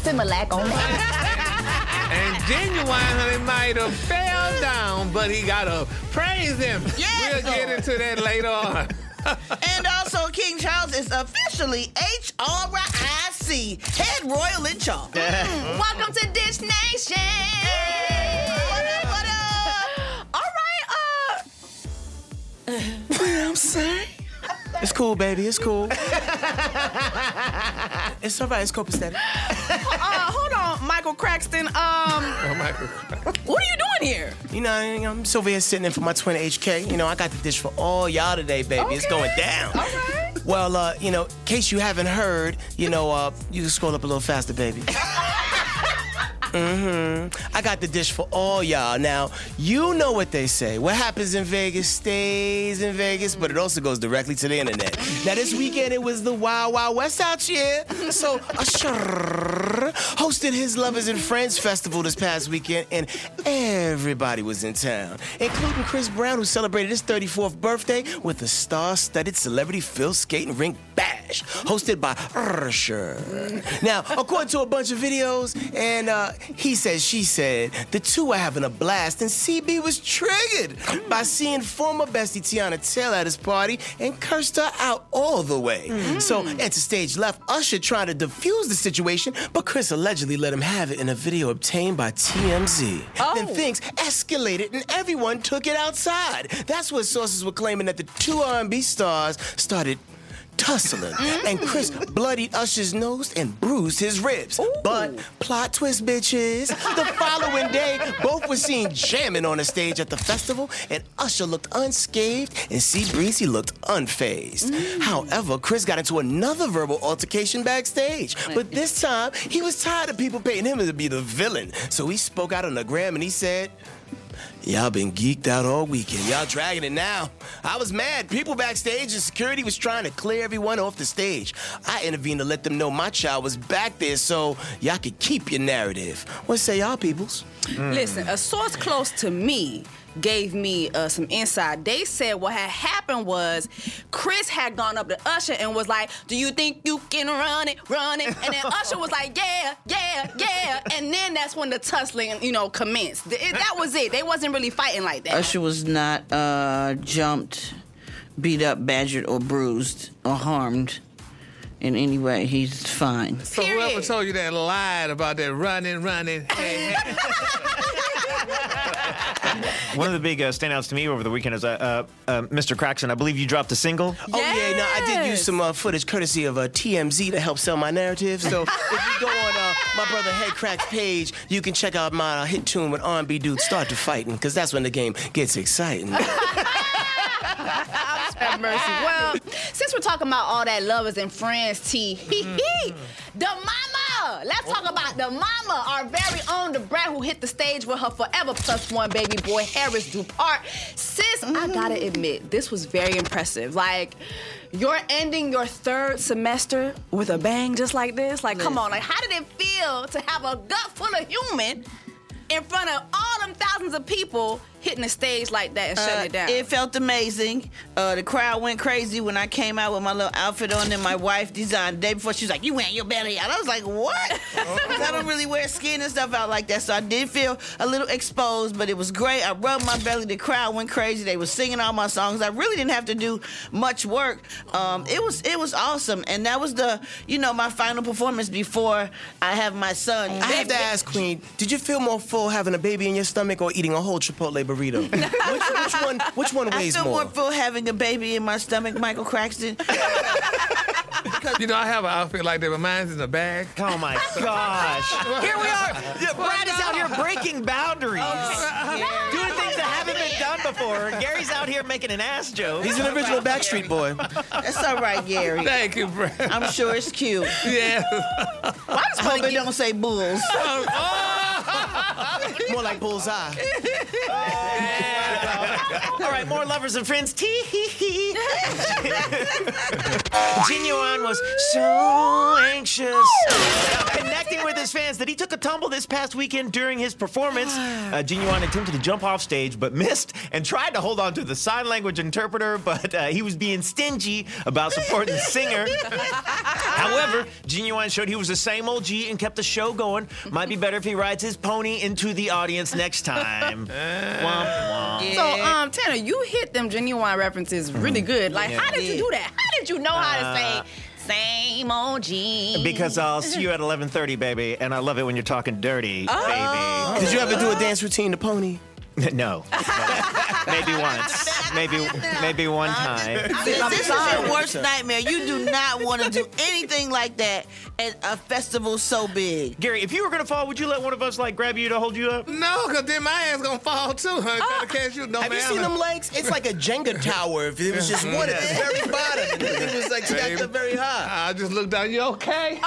Similac on that. And Genuine Honey might have fell down, but he got to praise him. Yes, we'll get into that later on. And also, King Charles is officially HRIC, Head Royal in Charge. Welcome to Dish Nation. What up? All right, I'm saying? It's cool, baby. It's cool. It's all right. It's copacetic. Hold on, Michael Craxton. Michael. What are you doing here? You know, I'm just over here sitting in for my twin HK. You know, I got the dish for all y'all today, baby. Okay. It's going down. All right. Well, you know, in case you haven't heard, you know, you can scroll up a little faster, baby. I got the dish for all y'all. Now, you know what they say. What happens in Vegas stays in Vegas, but it also goes directly to the internet. Now, this weekend, it was the Wild Wild West out here. So, Usher hosted his Lovers and Friends Festival this past weekend, and everybody was in town, including Chris Brown, who celebrated his 34th birthday with a star-studded celebrity Phil skating rink bash, hosted by Usher. Now, according to a bunch of videos, and he said, she said, the two are having a blast, and CB was triggered by seeing former bestie Tiana Taylor at his party and cursed her out all the way. So, at the stage left, Usher trying to defuse the situation, but Chris allegedly let him have it in a video obtained by TMZ. Then things escalated, and everyone took it outside. That's what sources were claiming, that the two R&B stars started tussling, and Chris bloodied Usher's nose and bruised his ribs. But plot twist, bitches. The following day, both were seen jamming on the stage at the festival, and Usher looked unscathed, and C Breezy looked unfazed. However, Chris got into another verbal altercation backstage, but this time he was tired of people paying him to be the villain. So he spoke out on the gram and he said, y'all been geeked out all weekend. Y'all dragging it now. I was mad. People backstage and security was trying to clear everyone off the stage. I intervened to let them know my child was back there so y'all could keep your narrative. What say y'all, peoples? Listen, a source close to me gave me some insight. They said what had happened was Chris had gone up to Usher and was like, do you think you can run it? And then Usher was like, yeah. And then that's when the tussling, commenced. That was it. They wasn't really fighting like that. Usher was not jumped, beat up, badgered, or bruised, or harmed in any way. He's fine. So whoever told you that lied about that running. Hey. One of the big standouts to me over the weekend is Mr. Craxton. I believe you dropped a single. Oh, yeah, no, I did use some footage courtesy of TMZ to help sell my narrative. So if you go on my brother Head Crack's page, you can check out my hit tune with R&B dudes Start to Fighting, because that's when the game gets exciting. Have mercy. Well, since we're talking about all that lovers and friends tea, the mama. Let's talk about the mama, our very own the brat who hit the stage with her forever +1 baby boy, Harris Dupart. Sis, I gotta admit, this was very impressive. Like, you're ending your 3rd semester with a bang just like this? Like, come on. Like, how did it feel to have a gut full of human in front of all them thousands of people hitting the stage like that and shutting it down? It felt amazing. The crowd went crazy when I came out with my little outfit on and my wife designed the day before. She was like, you wearing your belly out. I was like, what? Because I don't really wear skin and stuff out like that. So I did feel a little exposed, but it was great. I rubbed my belly. The crowd went crazy. They were singing all my songs. I really didn't have to do much work. It was awesome. And that was my final performance before I have my son. I have to ask, Queen, did you feel more full having a baby in your stomach or eating a whole Chipotle burrito? Which one weighs I feel more? more full having a baby in my stomach, Michael Craxton. I have an outfit like that, but mine's in a bag. Oh my gosh. Here we are. Brad is out here breaking boundaries. Doing things that haven't been done before. Gary's out here making an ass joke. He's an original Backstreet Boy. That's all right, Gary. Thank you, Brad. I'm sure it's cute. Yeah. I just hope it don't say bulls. More like bullseye. All right, more lovers and friends. Tee-hee-hee. Genuine was so anxious about connecting with his fans that he took a tumble this past weekend during his performance. Genuine attempted to jump off stage but missed and tried to hold on to the sign language interpreter, but he was being stingy about supporting the singer. However, Genuine showed he was the same OG and kept the show going. Might be better if he rides his pony into the audience next time. Womp womp. So, Tanner, you hit them Genuine references really good. Like, how did you do that? How did you know how to say same OG? Because I'll see you at 11:30, baby, and I love it when you're talking dirty, baby. Did you ever do a dance routine to Pony? No. Maybe once. Maybe one time. This is your worst nightmare. You do not want to do anything like that at a festival so big. Gary, if you were gonna fall, would you let one of us like grab you to hold you up? No, because then my ass gonna fall too, huh? Try to catch you. No, Have you seen them legs? It's like a Jenga tower. If it was just one at the very bottom, and it was like stacked up very high. I just looked down. You okay?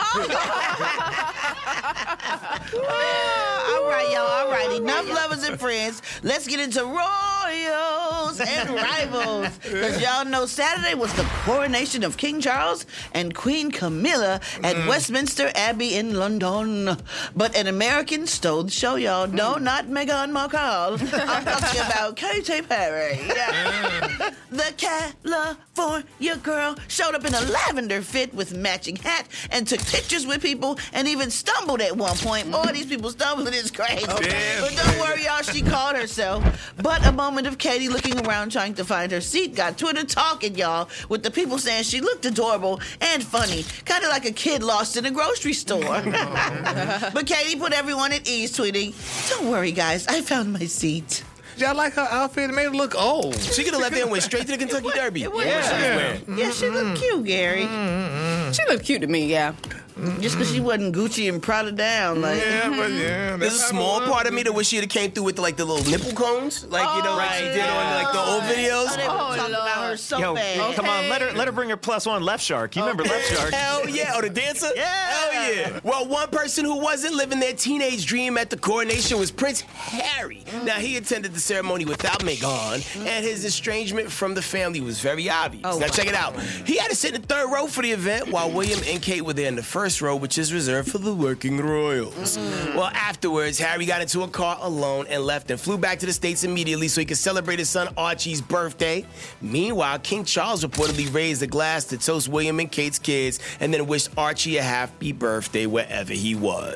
All right, y'all. All right. Enough lovers and friends. Let's get into royals and rivals. Because y'all know Saturday was the coronation of King Charles and Queen Camilla at Westminster Abbey in London. But an American stole the show, y'all. No, not Meghan Markle. I'm talking about Katy Perry. Yeah. The California girl showed up in a lavender fit with matching hat and took pictures with people and even stumbled at one point. Boy, these people stumbling is crazy. But don't worry, y'all, she caught herself. But a moment of Katy looking around trying to find her seat got Twitter talking, y'all, with the people saying she looked adorable and funny, kind of like a kid lost in a grocery store. But Katy put everyone at ease, tweeting, "Don't worry, guys, I found my seat." Y'all like her outfit? It made her look old. She could have left there and went straight to the Kentucky Derby. Yeah, she looked cute, Gary. She looked cute to me, yeah. Just because she wasn't Gucci and Prada down, like. There's a small part of me that wish she had came through with like the little nipple cones, like like she did on like the old videos. They were talking about her so Yo, bad. come on, let her bring her +1 Left Shark. You remember Left Shark? Hell yeah! Oh, the dancer? Yeah. Hell yeah! Well, one person who wasn't living their teenage dream at the coronation was Prince Harry. Now, he attended the ceremony without Meghan, and his estrangement from the family was very obvious. Now, check it out. He had to sit in the third row for the event, while William and Kate were there in the first row, which is reserved for the working royals. Well, afterwards, Harry got into a car alone and left and flew back to the States immediately so he could celebrate his son Archie's birthday. Meanwhile, King Charles reportedly raised a glass to toast William and Kate's kids and then wished Archie a happy birthday wherever he was.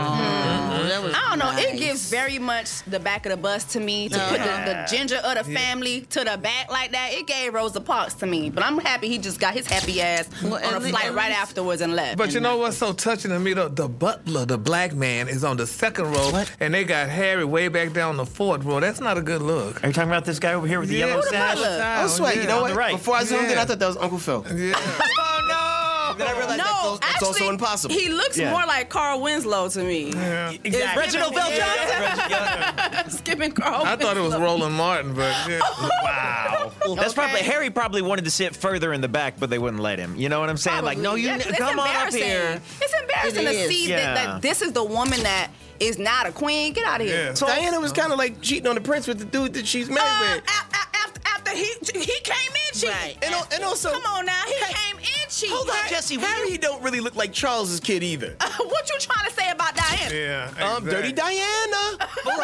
I don't know. It gives very much the back of the bus to me to put the ginger of the family to the back like that. It gave Rosa Parks to me. But I'm happy he just got his happy ass on a flight right afterwards and left. But you know what's so touching to me? The butler, the black man, is on the second row, and they got Harry way back down on the fourth row. That's not a good look. Are you talking about this guy over here with the yellow sash? Oh, sweat. You know what? Right. Before I zoomed in, I thought that was Uncle Phil. Yeah. Oh, no! Then I realized that's also impossible. He looks more like Carl Winslow to me. Yeah. Exactly. Reginald Bell Johnson. Skipping Carl I thought it was Roland Martin, but yeah. Wow. That's probably Harry probably wanted to sit further in the back, but they wouldn't let him. You know what I'm saying? Like, no, come on up here. It's embarrassing to see that this is the woman that is not a queen. Get out of here. Yeah. So Diana was kind of like cheating on the prince with the dude that she's married with. After he came in cheating. Right. And also, Come on now, he came in cheating. hold on, Jesse. Harry don't really look like Charles's kid either. What you trying to say about Diana? Yeah. Exactly. Dirty Diana.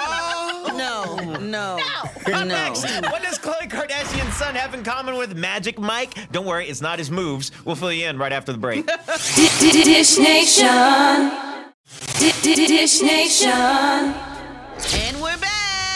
No. Up next, what does Khloe Kardashian's son have in common with Magic Mike? Don't worry, it's not his moves. We'll fill you in right after the break. Dish Nation. Dish Nation. And we're back.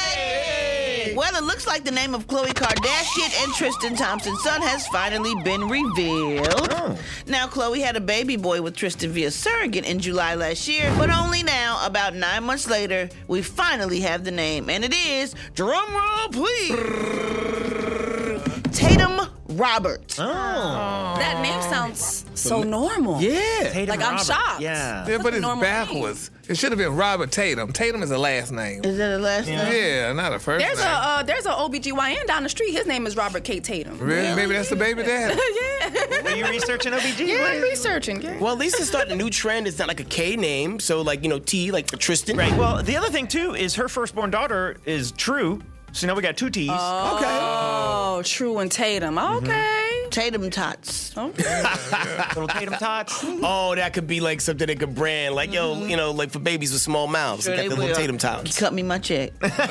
Well, it looks like the name of Khloe Kardashian and Tristan Thompson's son has finally been revealed. Now, Khloe had a baby boy with Tristan via surrogate in July last year, but only now, about 9 months later, we finally have the name, and it is, drum roll please, Tatum Robert. Oh. That name sounds so normal. Yeah. Tatum Like, I'm Robert. shocked. Yeah. Yeah, but it's normal backwards. It should have been Robert Tatum. Tatum is a last name. Is that a last name? Yeah, not a first There's name. there's a OBGYN down the street. His name is Robert K. Tatum. Really? Maybe that's the baby daddy. Yeah. Are you researching OBG? Yeah, I'm researching. Yeah. Well, at least it's starting a new trend. It's not like a K name, so like, you know, T, like for Tristan. Right. Well, the other thing, too, is her firstborn daughter is True. So now we got two T's. Oh, True and Tatum. Okay. Tatum Tots. Little Tatum Tots. Oh, that could be like something they could brand, like, yo, you know, like for babies with small mouths. Sure Got they the little will. Tatum Tots. Cut me my check.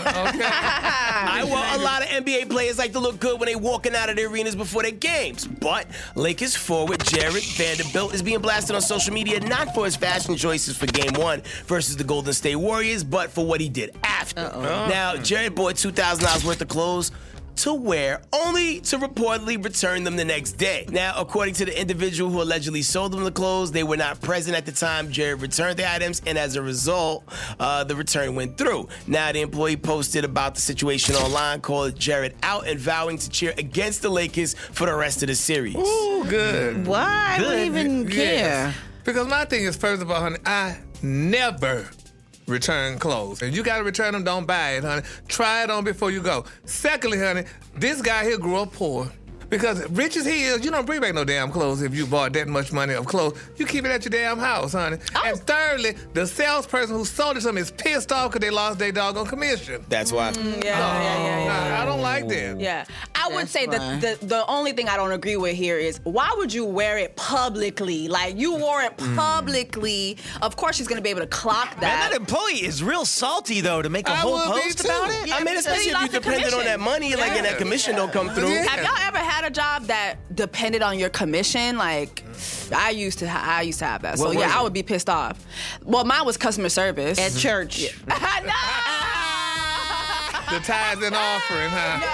I want a lot of NBA players like to look good when they walking out of the arenas before their games. But Lakers forward Jared Vanderbilt is being blasted on social media not for his fashion choices for Game 1 versus the Golden State Warriors, but for what he did after. Now, Jared bought $2,000 worth of clothes to wear, only to reportedly return them the next day. Now, according to the individual who allegedly sold them the clothes, they were not present at the time Jared returned the items, and as a result, the return went through. Now, the employee posted about the situation online, called Jared out and vowing to cheer against the Lakers for the rest of the series. Ooh, good. Why would he even care? Yes. Because my thing is, first of all, honey, I never return clothes. If you got to return them, don't buy it, honey. Try it on before you go. Secondly, honey, this guy here grew up poor. Because rich as he is, you don't bring back no damn clothes if you bought that much money of clothes. You keep it at your damn house, honey. And thirdly, the salesperson who sold it to him is pissed off because they lost their doggone commission. That's why. Yeah. I don't like that. Yeah, I would That's say fine. the only thing I don't agree with here is why would you wear it publicly? Like, you wore it publicly. Of course, she's gonna be able to clock Man, that. that employee is real salty, though, to make a I whole would be post too. about it. Yeah, I mean, especially if you lost the depended on commission. that money, like, and that commission don't come through. Yeah. Have y'all ever had a job that depended on your commission? Like, I used to have that. So What was yeah, I it? would be pissed off. Well, mine was customer service. At church. No! The tithes and offering,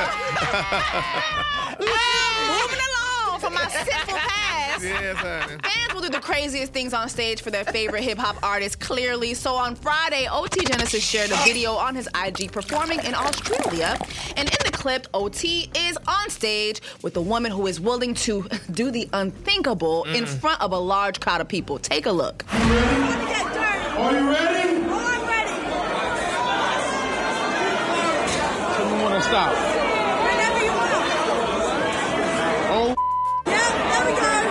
huh? Moving along from my simple past. Yes, honey. Fans will do the craziest things on stage for their favorite hip-hop artists, clearly. So on Friday, OT Genesis shared a video on his IG performing in Australia. And in the clip, OT is on stage with a woman who is willing to do the unthinkable in front of a large crowd of people. Take a look. Are you ready? I'm ready. So you want to stop? Whenever you want. Oh. Yeah, there we go.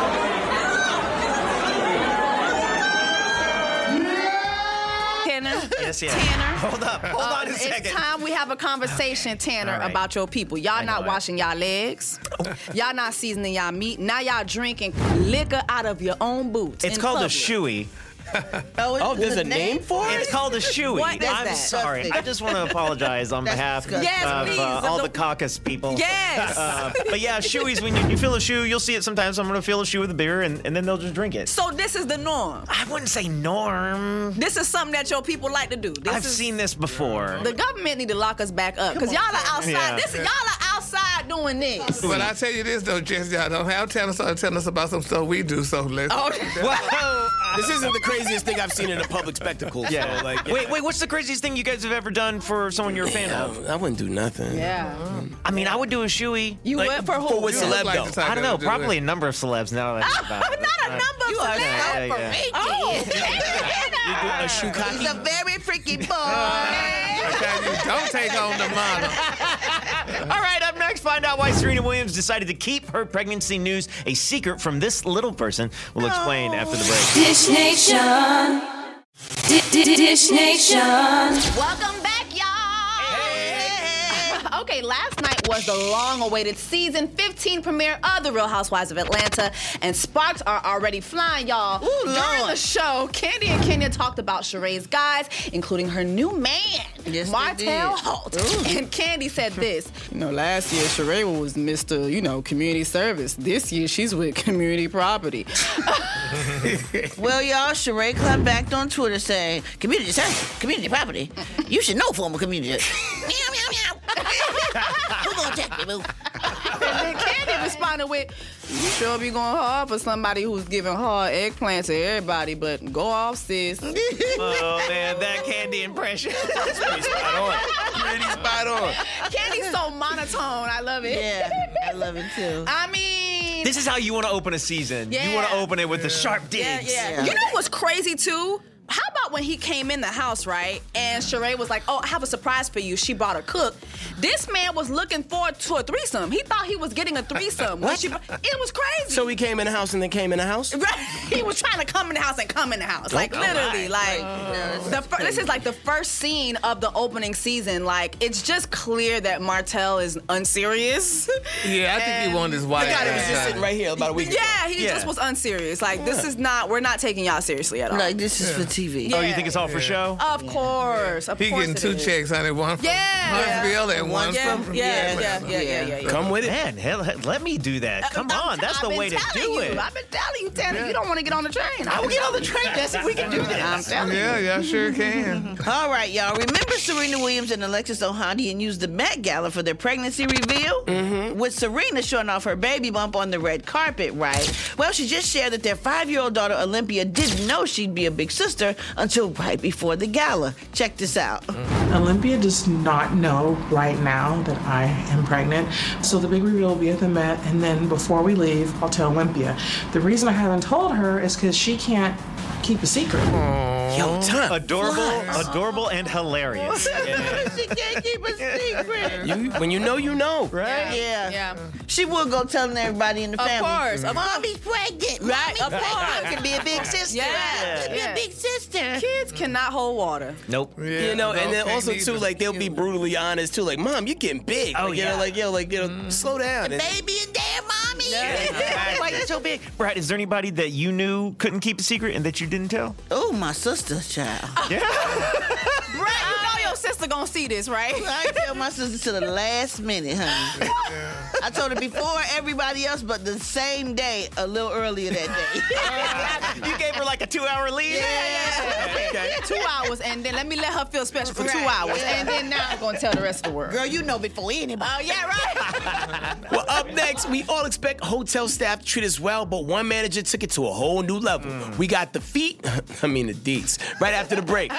Tanner. Yes, yeah. Tanner. Hold on a second. It's time we have a conversation, Tanner, All right. about your people. Y'all know not it. washing y'all legs. Y'all not seasoning y'all meat. Now y'all drinking liquor out of your own boots. It's in called public. a shoey. Oh, there's a name for it? It's called a shoey. What is I'm that? sorry. I just want to apologize on That's behalf disgusting. Yes, of please, all of the the- caucus people. Yes. But yeah, shoeys, when you fill a shoe, you'll see it sometimes. I'm going to fill a shoe with a beer, and then they'll just drink it. So this is the norm. I wouldn't say norm. This is something that your people like to do. This I've is, seen this before. The government need to lock us back up because y'all are outside. Yeah. Y'all are outside doing this. But I tell you this, though, Jess, y'all don't have telling us about some stuff we do, so let's... Oh. Well, This isn't the craziest thing I've seen in a public spectacle. yeah. So, like, Wait, what's the craziest thing you guys have ever done for someone you're a fan of? I wouldn't do nothing. Yeah. I mean, I would do a shoey. You Like, went for who? For what You look celeb, like though? the type I don't that know, would do probably it. a number of celebs now that I think about it. Not a number of You are celebs. so yeah. freaky. Oh, A shukaki? He's a very freaky boy. Okay, you don't take on the model. All right, up next, find out why Serena Williams decided to keep her pregnancy news a secret from this little person. We'll explain after the break. Dish Nation. Dish Nation. Welcome back, y'all. Okay, last night was the long-awaited season 15 premiere of The Real Housewives of Atlanta, and sparks are already flying, y'all. Ooh, During Lord. the show, Candy and Kenya talked about Sheree's guys, including her new man, Yes, they Martell did. Holt. And Candy said this. Last year, Sheree was Mr., community service. This year, she's with community property. Well, y'all, Sheree clapbacked on Twitter saying, community service, community property. You should know former community. Meow, meow, meow. Who gonna take me, boo? And then Candy responded with, you sure be going hard for somebody who's giving hard eggplant to everybody, but go off, sis. Oh, man, that Candy impression. Pretty spot on. Pretty spot right on. Candy's so monotone. I love it. Yeah, I love it too. I mean, This is how you want to open a season. You Yeah. want to open it with the sharp digs. yeah. You know what's crazy too? How about when he came in the house, right? And Sheree was like, "Oh, I have a surprise for you." She brought a cook. This man was looking forward to a threesome. He thought he was getting a threesome. What? It was crazy. So he came in the house and then came in the house? Right. He was trying to come in the house and come in the house. Like, literally. Like, this is like the first scene of the opening season. Like, it's just clear that Martell is unserious. Yeah, I think he wanted his wife. The guy that was just sitting right here about a week ago. Yeah, he just was unserious. Like, this is not, we're not taking y'all seriously at all. Like, this is for TV. Oh, you think it's all for show? Of course. Of He course getting it two is. checks, honey. One from Huntsville and one from... Yeah. Come with it. Man, hell, let me do that. Come on, that's the way to do it. I've been telling you, Tanner, you don't want to get on the train. I will get on the train, Nessie. We can do this. I'm telling you. Yeah, y'all sure can. All right, y'all. Remember Serena Williams and Alexis Ohanian used the Met Gala for their pregnancy reveal? Mm-hmm. With Serena showing off her baby bump on the red carpet, right? Well, she just shared that their 5-year-old daughter, Olympia, didn't know she'd be a big sister until right before the gala. Check this out. Olympia does not know right now that I am pregnant. So the big reveal will be at the Met, and then before we leave, I'll tell Olympia. The reason I haven't told her is because she can't keep a secret. Yo, time. Adorable and hilarious. She can't keep a secret. When you know, you know. Right? Yeah. She will go telling everybody in the Of family. course. Mommy's pregnant. Right, of Mommy's pregnant. course. I can be a big sister. Yeah. I can be a big sister. Kids cannot hold water. Nope. Yeah, You know, and then can't also either. too, like they'll be brutally honest too, like, "Mom, you're getting big." Oh, like, slow down. And- Baby and dad, mommy. Why you so big? Brad, is there anybody that you knew couldn't keep a secret and that you didn't tell? Oh, my sister, child. Brad, you know your sister gonna see this, right? I tell my sister to the last minute, honey. I told her before everybody else, but the same day, a little earlier that day. You gave her like a 2-hour lead? Okay. 2 hours, and then let her feel special for 2 hours, and then now I'm gonna tell the rest of the world. Girl, you know before anybody. Oh yeah, right. Well, up next, we all expect hotel staff to treat us well, but one manager took it to a whole new level. We got the feet, the deets, right after the break.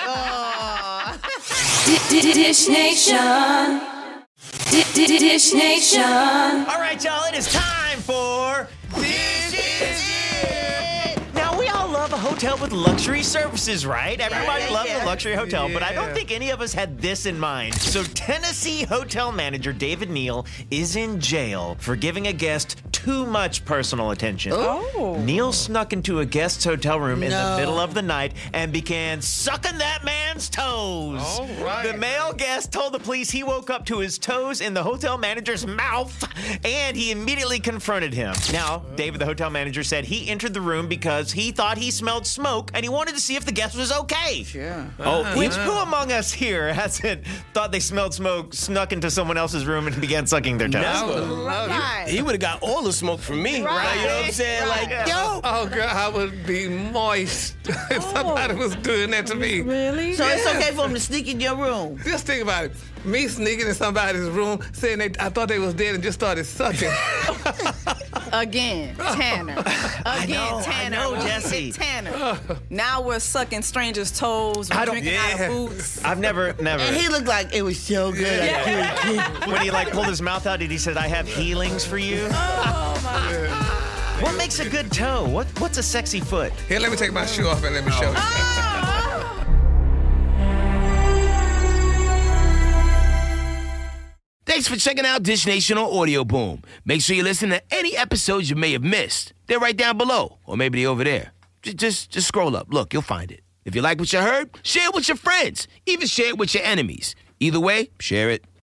Dish Nation. Dish Nation. All right, y'all, it is time for This Is It. Now, we all love a hotel with luxury services, right? Everybody loves a luxury hotel, but I don't think any of us had this in mind. So, Tennessee hotel manager David Neal is in jail for giving a guest too much personal attention. Neal snuck into a guest's hotel room in the middle of the night and began sucking that man's toes. All right. The male guest told the police he woke up to his toes in the hotel manager's mouth, and he immediately confronted him. Now, David, the hotel manager, said he entered the room because he thought he smelled smoke, and he wanted to see if the guest was okay. Sure. Who among us here hasn't thought they smelled smoke, snuck into someone else's room, and began sucking their toes? I would love it. He would have got all the smoke from me, right? You know what I'm saying? Like, yo. Oh, girl, I would be moist if somebody was doing that to me. Really? So it's okay for him to sneak in your room. Just think about it. Me sneaking in somebody's room, saying I thought they was dead and just started sucking. Again, Tanner. I know, Jesse. Tanner. Now we're sucking strangers' toes. We're drinking out of boots. I've never. And he looked like it was so good. When he like pulled his mouth out, he said, "I have healings for you." Oh my. What makes a good toe? What's a sexy foot? Here, let me take my shoe off and let me show you. Thanks for checking out Dish Nation on Audio Boom. Make sure you listen to any episodes you may have missed. They're right down below, or maybe they're over there. Just scroll up. Look, you'll find it. If you like what you heard, share it with your friends. Even share it with your enemies. Either way, share it.